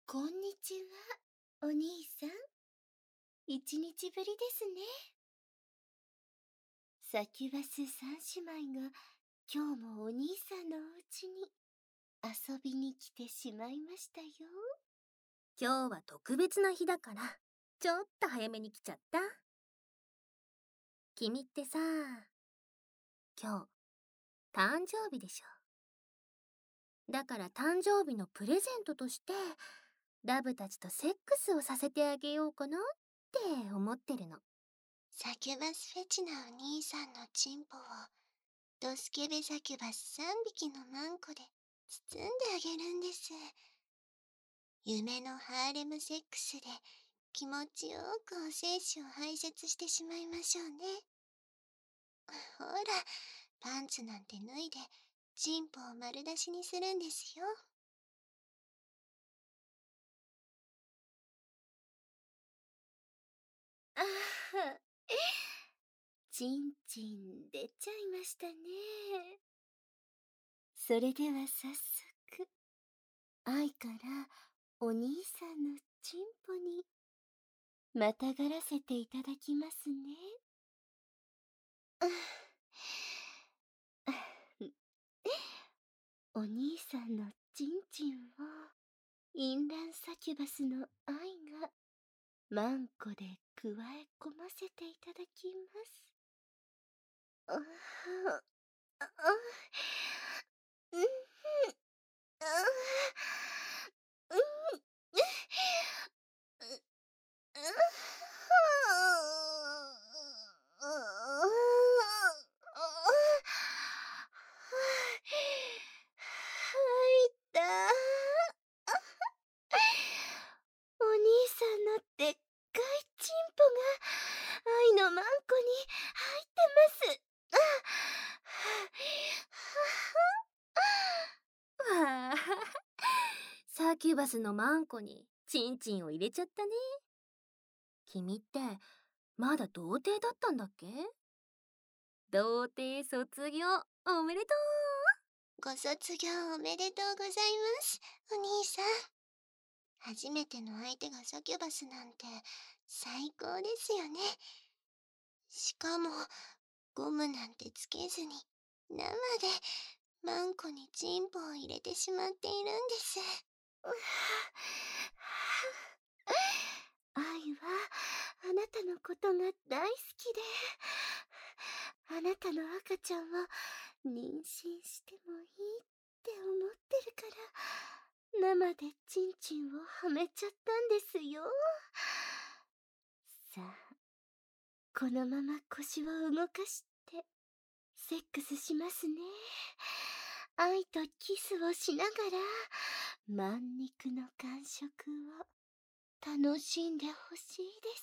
こんにちは、お兄さん。一日ぶりですね。サキュバス三姉妹が今日もお兄さんのお家に遊びに来てしまいましたよ。 今日は特別な日だから、ちょっと早めに来ちゃった。君ってさ、今日、誕生日でしょ。だから誕生日のプレゼントとして、ラブたちとセックスをさせてあげようかなって思ってるの。 サキュバスフェチなお兄さんのチンポをドスケベサキュバス3匹のマンコで包んであげるんです。夢のハーレムセックスで気持ちよくお精子を排泄してしまいましょうね。ほら、パンツなんて脱いでチンポを丸出しにするんですよ。あは、チンチン出ちゃいましたね。それでは早速、愛からお兄さんのチンポにまたがらせていただきますね。お兄さんのチンチンをインランサキュバスの愛がマンコで加え込ませていただきます。うん、お兄さんのでっかいチンポが愛のマンコに入ってます。 わあ、サキュバスのマンコにチンチンを入れちゃったね。君って、まだ童貞だったんだっけ？童貞卒業おめでとご卒業おめでとうございます、お兄さん。初めての相手がサキュバスなんて最高ですよね。しかも、ゴムなんてつけずに生でマンコにチンポを入れてしまっているんです。愛はあなたのことが大好きで、あなたの赤ちゃんを妊娠してもいいって思ってるから生でチンチンをはめちゃったんですよ。さあ、このまま腰を動かしてセックスしますね。愛とキスをしながら満肉の感触を楽しんでほしいです。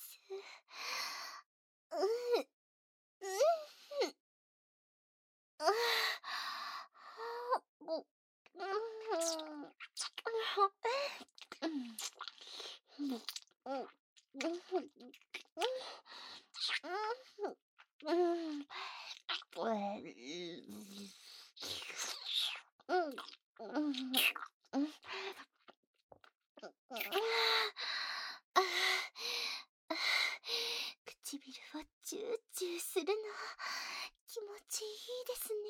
唇をチューチューするの気持ちいいですね。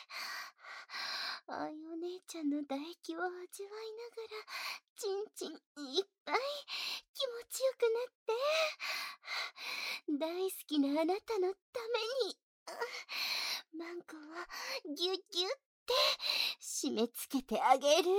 あいお姉ちゃんの唾液を味わいながらチンチンいっぱい気持ちよくなって、大好きなあなたのためにマンコをギュギュって締め付けてあげる。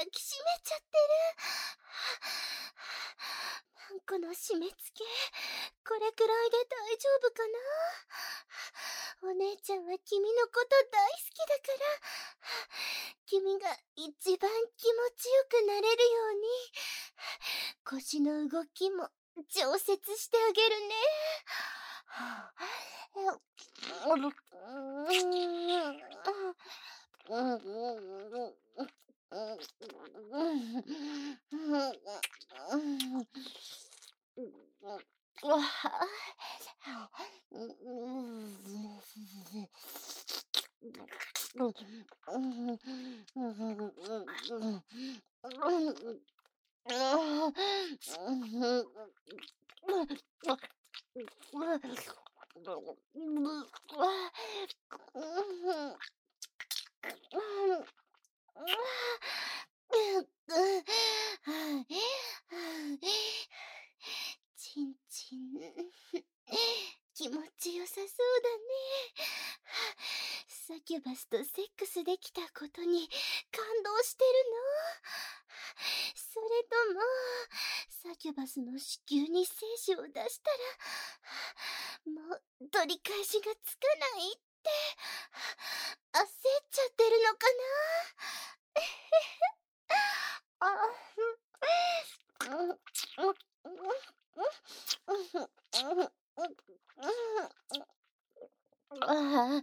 抱きしめちゃってる。マンコの締め付け、これくらいで大丈夫かな。お姉ちゃんは君のこと大好きだから、君が一番気持ちよくなれるように、腰の動きも調節してあげるね。ちんちん、気持ちよさそうだね。サキュバスとセックスできたことに感動してるの？それとも、サキュバスの子宮に精子を出したら、もう取り返しがつかないって焦っちゃってるのかな。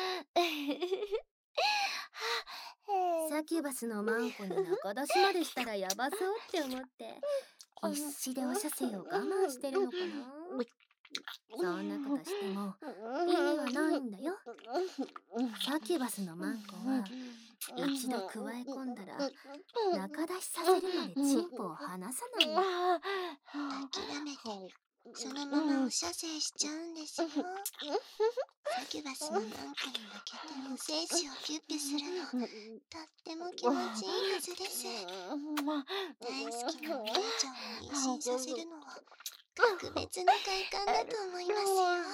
サキュバスのマンコに仲出しまでしたらヤバそうって思って必死でお射精を我慢してるのかな。そんなことしても意味はないんだよ。サキュバスのマンコは一度加え込んだら仲出しさせるまでチンポを離さないの。 諦めて、そのままお射精しちゃうんですよ。サキュバスのマンコに向けてお精子をピュッピュするの、とっても気持ちいいはずです。大好きなお姉ちゃんを妊娠させるのは格別な快感だと思います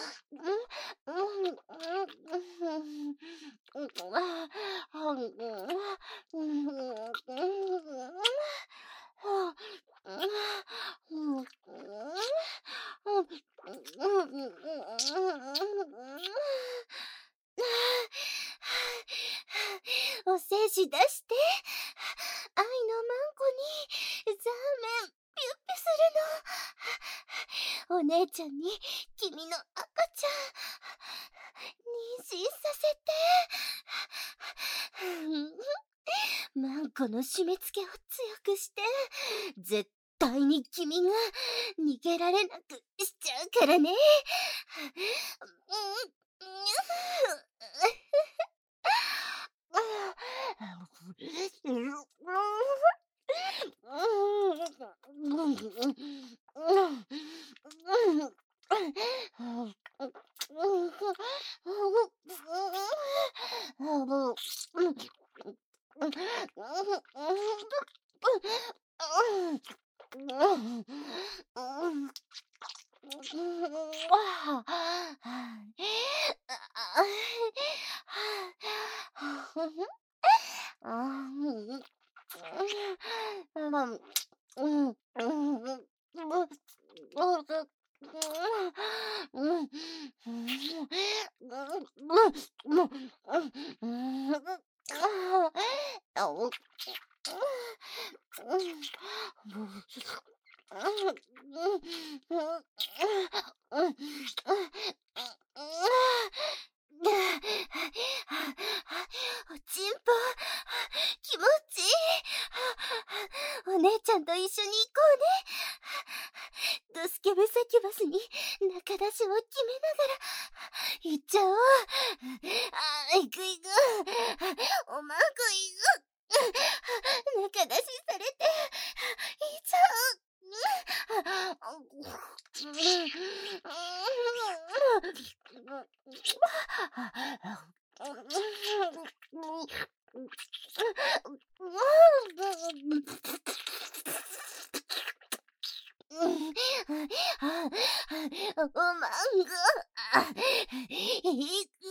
よ。お精子出して、愛のマンコにザーメンピュッピュするの。お姉ちゃんに君の赤ちゃん妊娠させて。マンコの締め付けを強くして、絶対に君が逃げられなくしちゃうからね。おちんぽ、気持ちいい。お姉ちゃんと一緒に行こうね。ドスケベサキュバスに仲出しを決めながら行っちゃおう。行く行く。おまんこ行く。仲出しされて行っちゃおまんご、行く。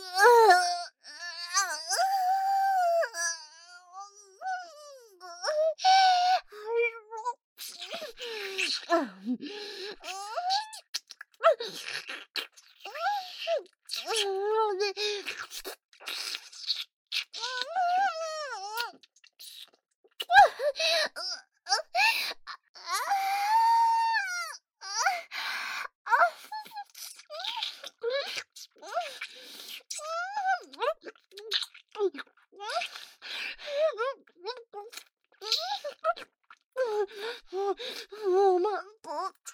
もうまんぽ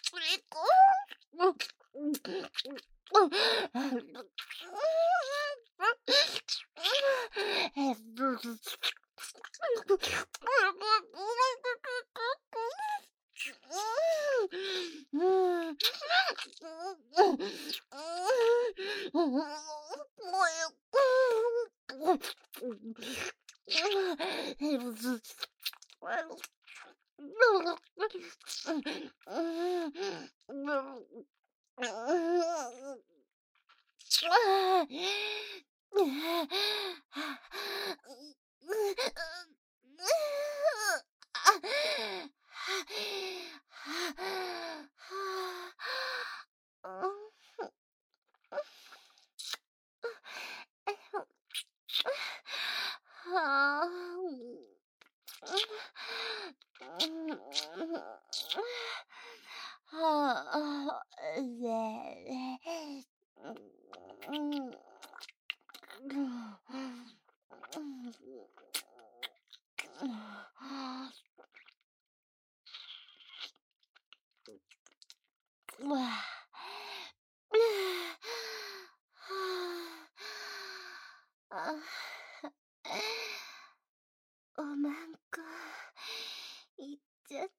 おまんこ、いっちゃった。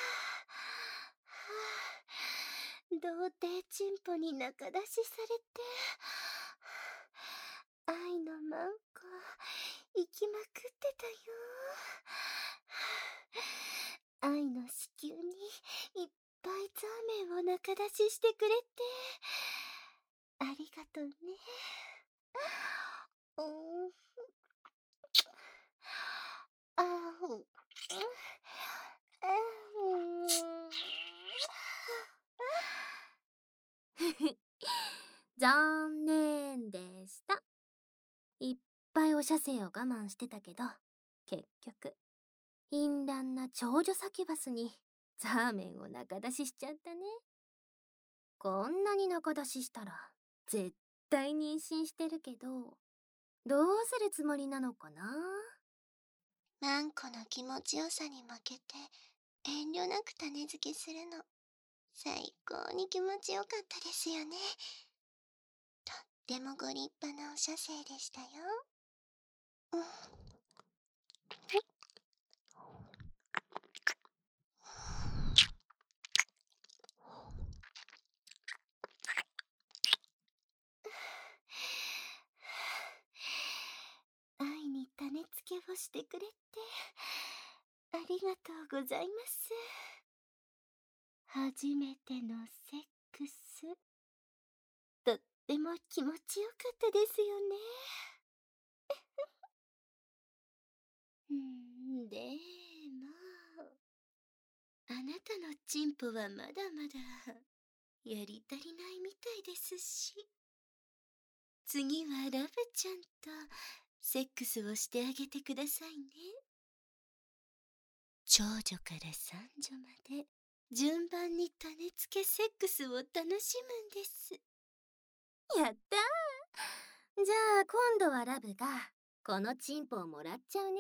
童貞チンポに仲出しされて、愛のまんこ、行きまくってたよ。愛の子宮にいっぱいザーメンを仲出ししてくれて、ありがとうね。残念でした。いっぱいお射精を我慢してたけど、結局、淫乱な長女サキュバスにザーメンを仲出ししちゃったね。こんなに仲出ししたら、絶対妊娠してるけど、どうするつもりなのかな？ マンコの気持ちよさに負けて遠慮なく種付けするの最高に気持ちよかったですよね。とってもご立派なお射精でしたよ。愛に種付けをしてくれてありがとうございます。初めてのセックス、とっても気持ちよかったですよね。でも、あなたのチンポはまだまだやり足りないみたいですし、次はラブちゃんとセックスをしてあげてくださいね。長女から三女まで順番に種付けセックスを楽しむんです。やったー。じゃあ今度はラブがこのチンポをもらっちゃうね。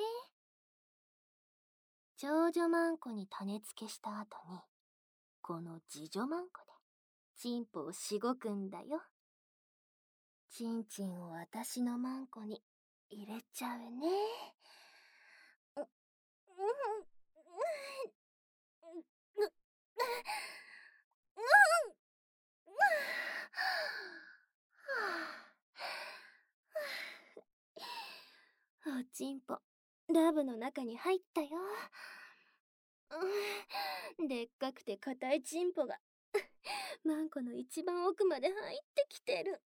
長女マンコに種付けした後にこの次女マンコでチンポをしごくんだよ。チンチンを私のマンコに入れちゃうね。おちんぽラブの中に入ったよ。でっかくて硬いチンポがマンコの一番奥まで入ってきてる。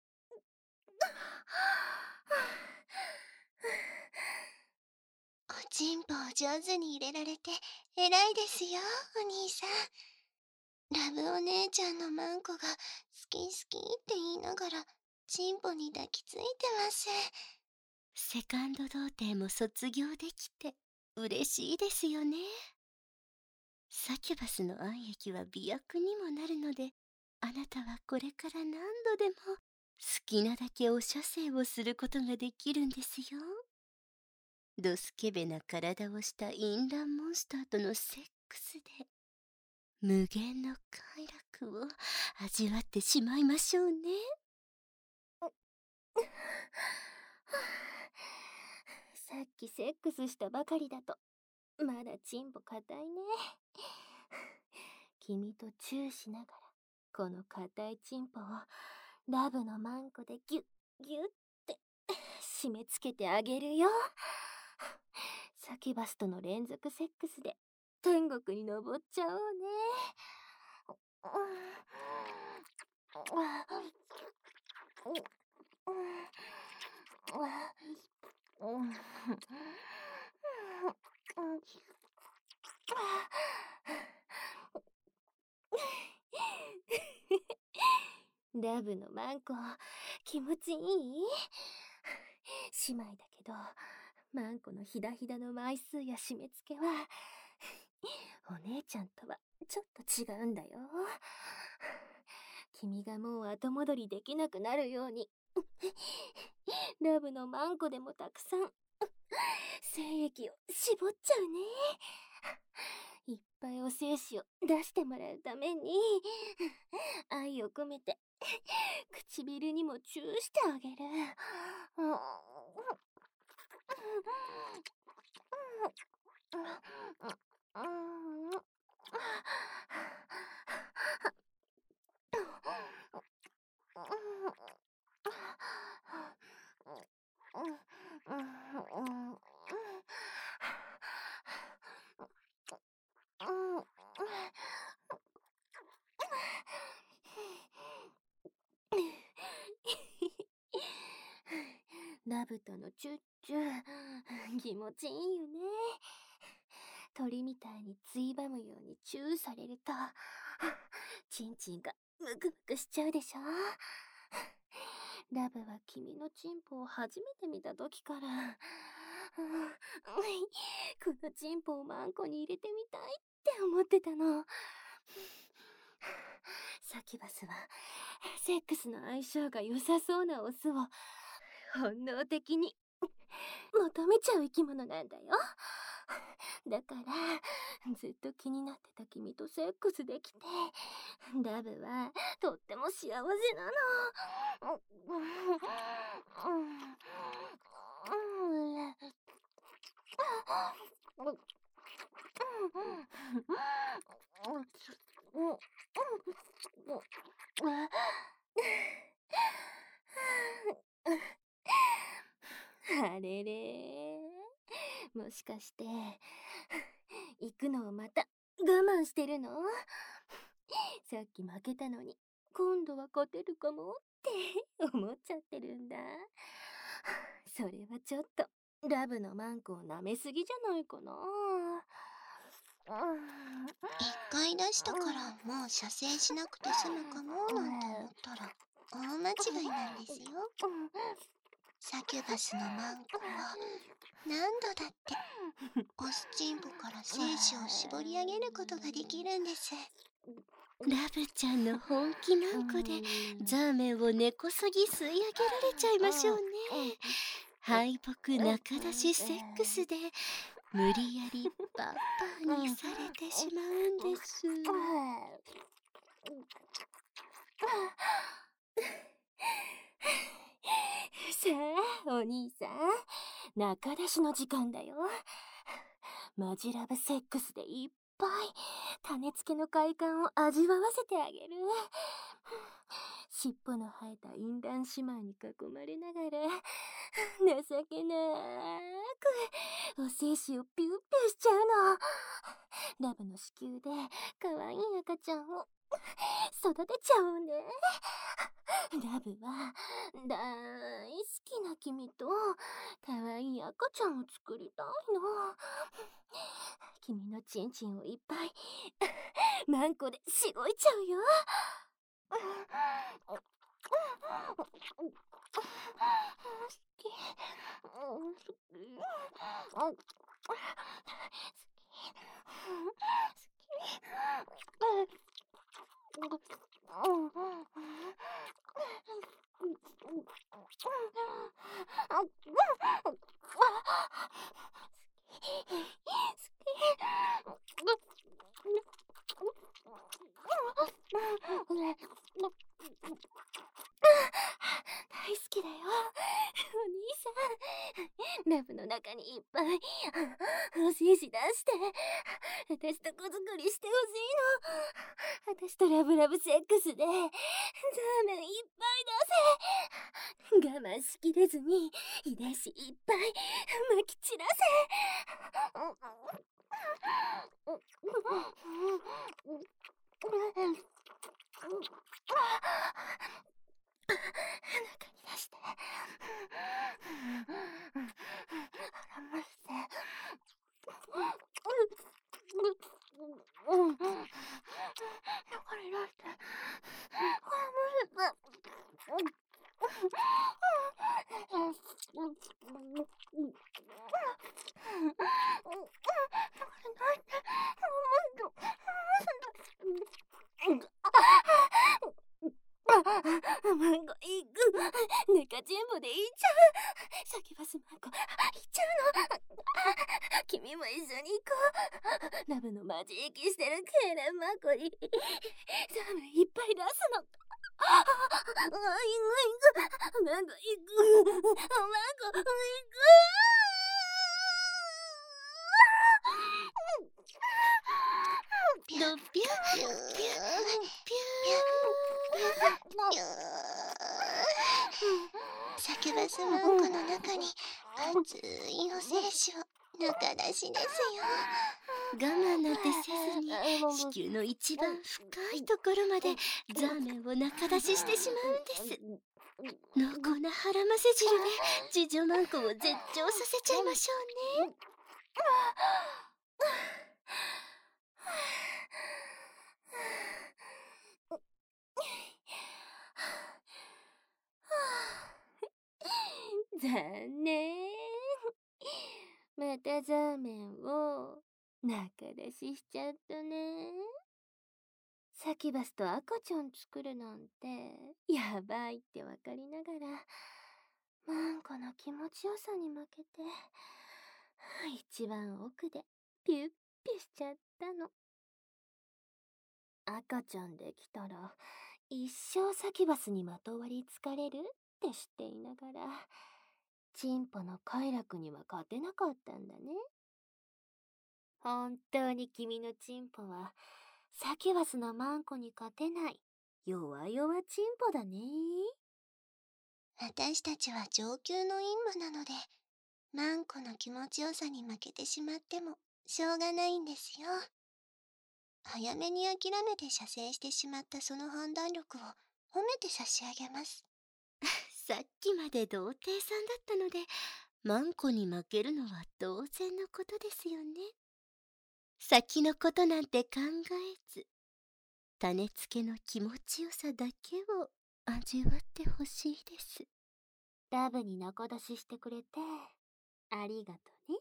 おちんぽを上手に入れられて偉いですよ、お兄さん。 ラブお姉ちゃんのマンコが好き好きって言いながらチンポに抱きついてます。 セカンド童貞も卒業できて嬉しいですよね。サキュバスの愛液は美薬にもなるので、あなたはこれから何度でも好きなだけお射精をすることができるんですよ。ドスケベな体をした淫乱モンスターとのセックスで無限の快楽を味わってしまいましょうね。 さっきセックスしたばかりだとまだチンポ硬いね。君とチューしながらこの硬いチンポをラブのマンコでギュッギュッって締め付けてあげるよ。サキュバスとの連続セックスで天国に登っちゃおうね。ラブのマンコ気持ちいい？姉妹だけどマンコのひだひだの枚数や締め付けはお姉ちゃんとはちょっと違うんだよ。君がもう後戻りできなくなるようにラブのマンコでもたくさん精液を絞っちゃうね。いっぱいお精子を出してもらうために愛を込めて唇にもチューしてあげる。ラブとのチュッチュ気持ちいいよね。鳥みたいについばむようにチューされるとチンチンがムクムクしちゃうでしょ。ラブは君のチンポを初めて見た時からこのチンポをマンコに入れてみたいって思ってたの。サキュバスはセックスの相性が良さそうなオスを本能的に求めちゃう生き物なんだよ。だからずっと気になってた君とセックスできてラブはとっても幸せなの。あれれ、もしかして行くのをまた我慢してるの？さっき負けたのに今度は勝てるかもって思っちゃってるんだ。それはちょっとラブのマンコを舐めすぎじゃないかな。 一回出したからもう射精しなくて済むかもなんて思ったら大間違いなんですよ。サキュバスのマンコは何度だってオスチンポから精子を絞り上げることができるんです。 ラブちゃんの本気マンコでザーメンを根こそぎ吸い上げられちゃいましょうね。敗北中出しセックスで無理やりパッパーにされてしまうんです。 さあお兄さん、中出しの時間だよ。マジラブセックスでいっぱい種付けの快感を味わわせてあげる。尻尾の生えた淫乱姉妹に囲まれながら情けなくお精子をピュッピュしちゃうの。ラブの子宮で可愛い赤ちゃんを育てちゃおうね。ラブは大好きな君と可愛い赤ちゃんを作りたいの。 君のチンチンをいっぱいマンコでしごいちゃうよ。大好きだよ、お兄さん。ラブの中にいっぱい精子出して私と子作りしてほしいの。私とラブラブセックスでザーメンいっぱい出せ。我慢しきれずに遺伝子いっぱいまき散らせ。中に出して離してこれ出してマンゴいく。中チンポでいっちゃう。サキュバスマンゴいっちゃうの。君も一緒に行こう。ラブのマジ生きしてるケーランマンコにザーメンいっぱい出すの。マンゴいく。マンゴいく。 ドピューピューピュー。サキュバスマンコの中に熱いお精子を中出しですよ。 我慢なんてせずに子宮の一番深いところまでザーメンを中出ししてしまうんです。濃厚な腹ませ汁で次女マンコを絶頂させちゃいましょうね。 残念。またザーメンを中出ししちゃったね。サキュバスと赤ちゃん作るなんてやばいってわかりながらマンコの気持ちよさに負けて一番奥でピュッピュしちゃったの。赤ちゃんできたら一生サキュバスにまとわりつかれるって知っていながらチンポの快楽には勝てなかったんだね。本当に君のチンポはサキュバスのマンコに勝てない弱々チンポだね。 私たちは上級の陰魔なので、マンコの気持ちよさに負けてしまってもしょうがないんですよ。早めに諦めて射精してしまったその判断力を褒めて差し上げます。 さっきまで童貞さんだったのでマンコに負けるのは当然のことですよね。先のことなんて考えず種付けの気持ちよさだけを味わってほしいです。 ラブに中出ししてくれてありがとね。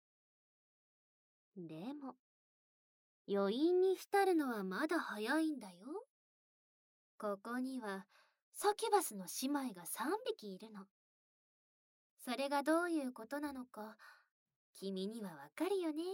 でも余韻に浸るのはまだ早いんだよ。ここにはサキュバスの姉妹が3匹いるの。それがどういうことなのか君にはわかるよね。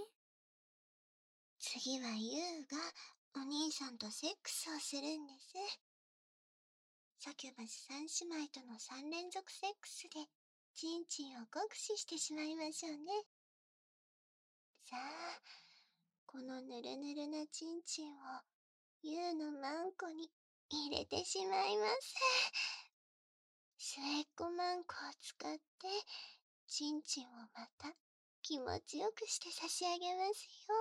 次はユウがお兄さんとセックスをするんです。サキュバス三姉妹との3連続セックスでチンチンを酷使してしまいましょうね。さあ、このぬるぬるなチンチンをユウのマンコに入れてしまいます。末っ子マンコを使ってチンチンをまた気持ちよくして差し上げますよ。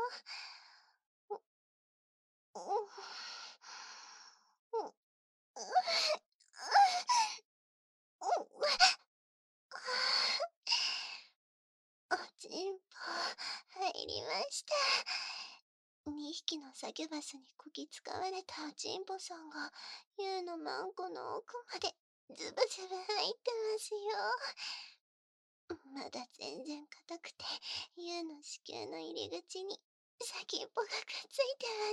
おちんぽ、はいりました。2匹のサキュバスにこき使われたチンポさんが、ユウのマンコの奥までズブズブ入ってますよ。まだ全然硬くて、ユウの子宮の入り口に先っぽがくっついてます。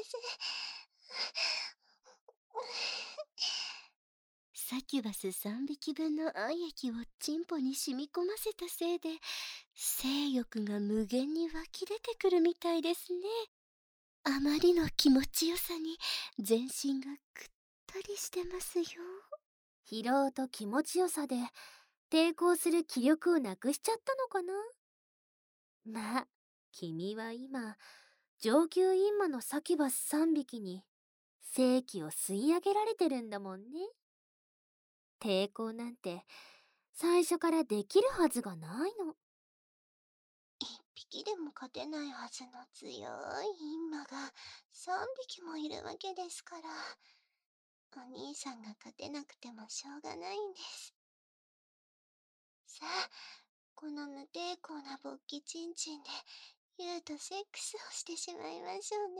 サキュバス3匹分の愛液をチンポに染み込ませたせいで、性欲が無限に湧き出てくるみたいですね。あまりの気持ちよさに全身がぐったりしてますよ。 疲労と気持ちよさで抵抗する気力をなくしちゃったのかな。まあ、君は今上級陰魔のサキュバス3匹に精気を吸い上げられてるんだもんね。抵抗なんて最初からできるはずがないの。 1匹でも勝てないはずの強い陰魔が3匹もいるわけですから、お兄さんが勝てなくてもしょうがないんです。さあ、この無抵抗な勃起チンチンでユウとセックスをしてしまいましょうね。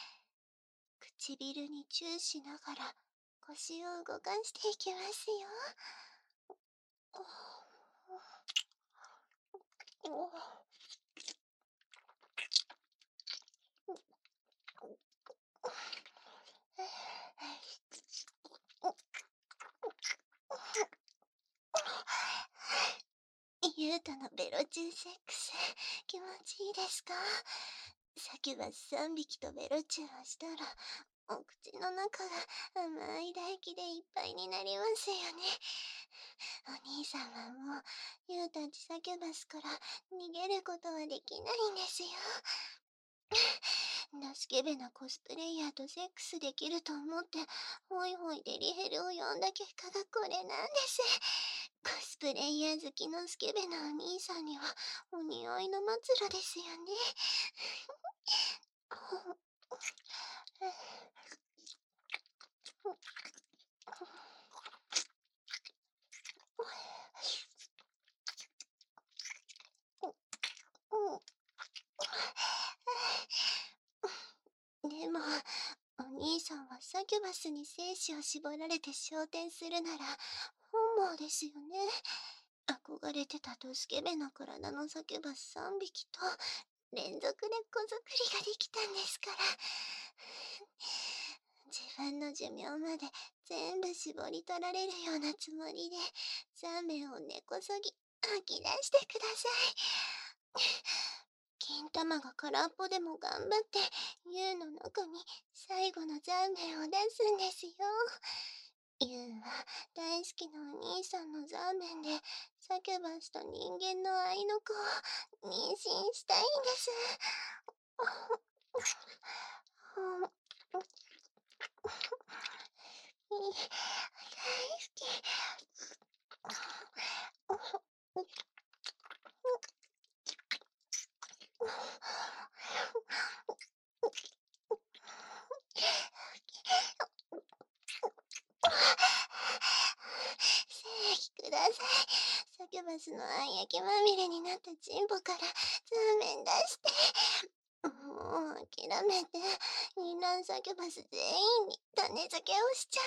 唇にチューしながら腰を動かしていきますよ。ユウとのベロチューセックス、気持ちいいですか？サキュバス3匹とベロチューをしたら、お口の中が甘い唾液でいっぱいになりますよね。お兄さんはもう、ユウたちサキュバスから逃げることはできないんですよ。ドスケベなコスプレイヤーとセックスできると思って、ホイホイデリヘルを呼んだ結果がこれなんです。コスプレイヤー好きのスケベなお兄さんにはお似合いの末路ですよね。でも、お兄さんはサキュバスに精子を絞られて昇天するなら本望ですよね。憧れてたドスケベな体のサキュバス3匹と連続で子作りができたんですから。自分の寿命まで全部絞り取られるようなつもりで、ザメを根こそぎ吐き出してください。金玉が空っぽでも頑張ってユウの中に最後のザーメンを出すんですよ。ユウは大好きなお兄さんのザーメンでサキュバスと人間の愛の子を妊娠したいんです。大好き。精液ください。サキュバスの愛液まみれになったチンポからザーメン出して。もう諦めて、イランサキュバス全員に種付けをしちゃ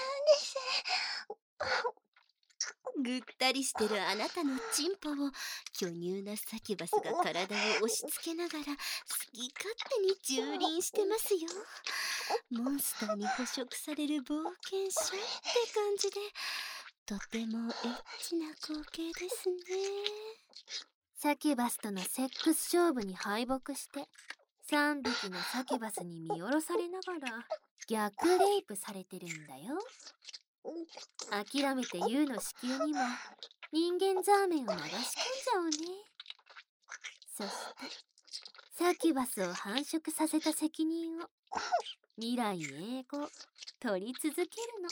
うんです。 ぐったりしてるあなたのチンポを巨乳なサキュバスが体を押し付けながら好き勝手に蹂躙してますよ。モンスターに捕食される冒険者って感じで、とてもエッチな光景ですね。 サキュバスとのセックス勝負に敗北して3匹のサキュバスに見下ろされながら逆レイプされてるんだよ。諦めてユウの子宮にも人間ザーメンを流し込んじゃおうね。そしてサキュバスを繁殖させた責任を未来永劫取り続けるの。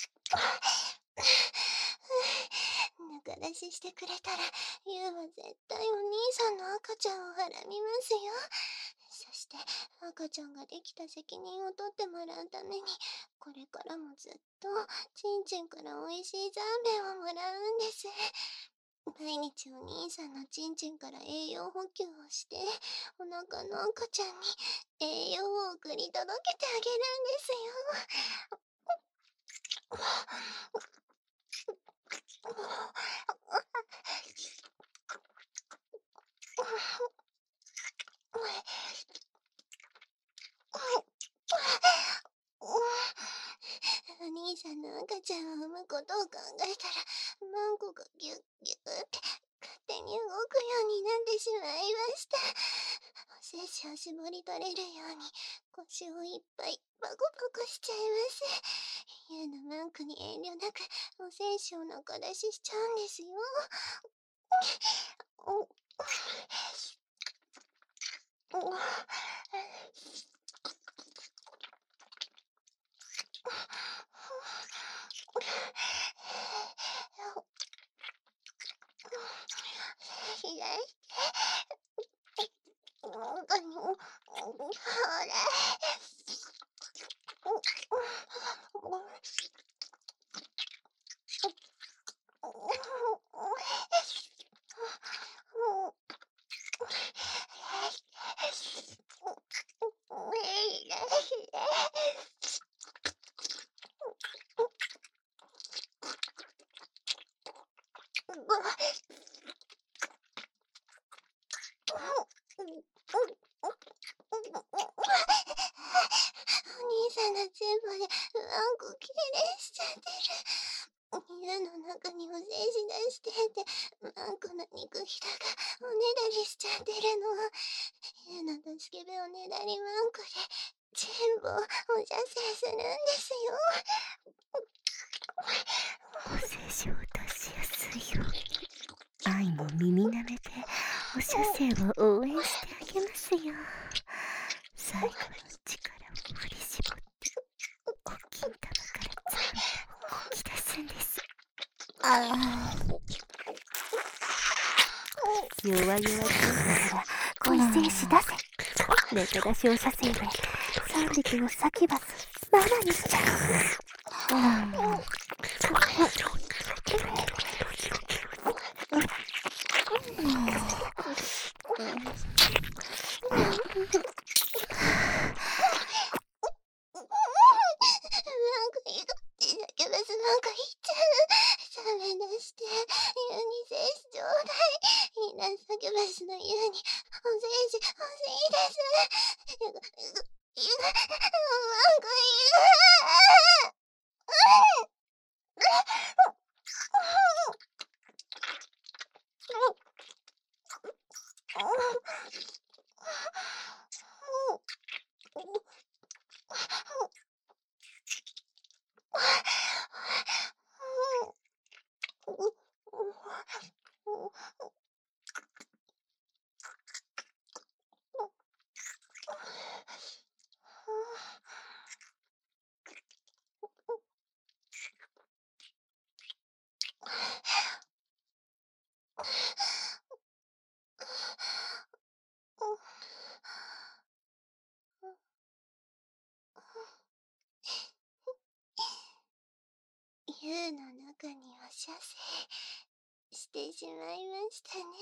ぬか出ししてくれたら、ユウは絶対お兄さんの赤ちゃんをはらみますよ。そして赤ちゃんができた責任を取ってもらうために、これからもずっとチンチンからおいしいザーメンをもらうんです。 毎日お兄さんのちんちんから栄養補給をして、お腹の赤ちゃんに栄養を送り届けてあげるんですよ。お兄さんの赤ちゃんを産むことを考えたら、マンコがギュッギュッって勝手に動くようになってしまいました。お精子を絞り取れるように腰をいっぱいパコパコしちゃいます。ユウのマンコに遠慮なくお精子を中出ししちゃうんですよ。お兄さんのチンポでうんこきれいしちゃってる。湯の中にお精子出してて、マンコの肉ひだがおねだりしちゃってるの。湯のドスケベおねだりマンコでチンポをお射精するんですよ。 お精子を出しやすいように愛も耳なめてお射精を応援してあげますよ。最後の力を振り絞ってお金玉から全部こき出すんです。弱々しいから恋精子出せ。ネタ出しお射精で3匹のサキュバスママにしちゃう。 サキュバスの湯にお精子欲しいです。マンコ湯の中にお射精してしまいましたね。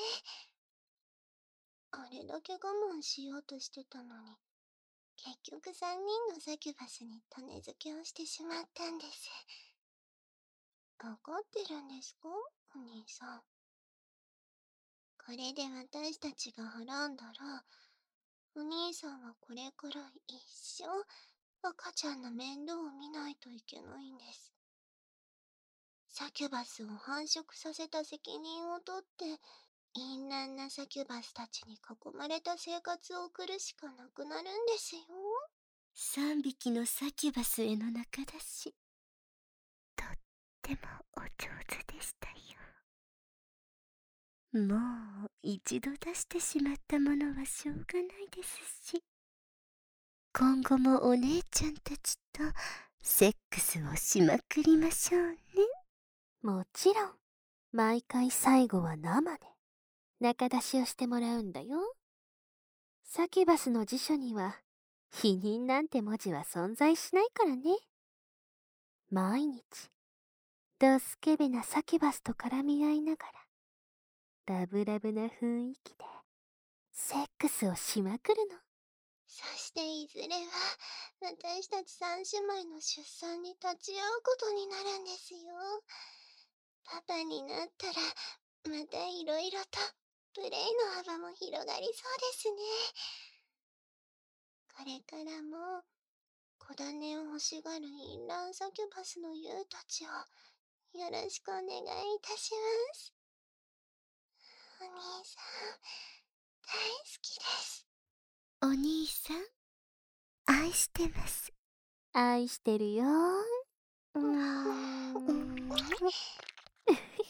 あれだけ我慢しようとしてたのに、結局3人のサキュバスに種付けをしてしまったんです。わかってるんですか、お兄さん。これで私たちが滅んだら、お兄さんはこれから一生赤ちゃんの面倒を見ないといけないんです。サキュバスを繁殖させた責任を取って、淫乱なサキュバスたちに囲まれた生活を送るしかなくなるんですよ。 3匹のサキュバスへの仲だし、とってもお上手でしたよ。もう一度出してしまったものはしょうがないですし、今後もお姉ちゃんたちとセックスをしまくりましょうね。 もちろん、毎回最後は生で仲出しをしてもらうんだよ。サキュバスの辞書には否認なんて文字は存在しないからね。毎日ドスケベなサキュバスと絡み合いながらラブラブな雰囲気でセックスをしまくるの。 そしていずれは私たち三姉妹の出産に立ち会うことになるんですよ。パパになったらまたいろいろとプレイの幅も広がりそうですね。これからも子種を欲しがるインランサキュバスのユウたちをよろしくお願いいたします。お兄さん、大好きです。 お兄さん、愛してます。 愛してるよ。